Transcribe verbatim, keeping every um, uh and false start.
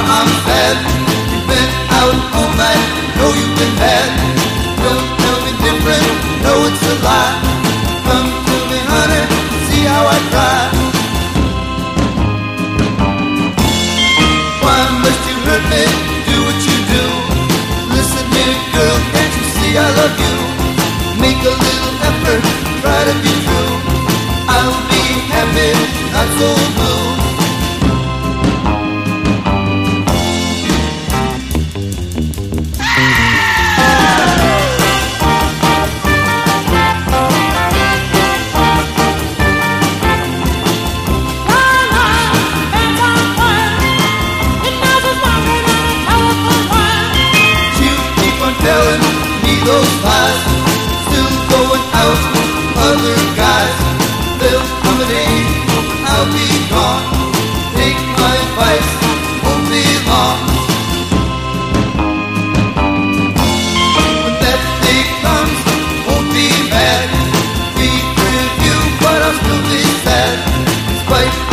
I'm sad. You've been out all night, know you've been bad. Don't tell me different, know it's a lie. Come to me, honey, see how I cry. Why must you hurt me, do what you do? Listen here, girl, can't you see I love you? Make a little effort, try to be true. I'll be happy, not so blue. Telling me those lies, still going out with other guys. There'll come a day I'll be gone. Take my advice, won't be long. When that day comes, won't be bad. Be free of you, but I'll still be sad. Despite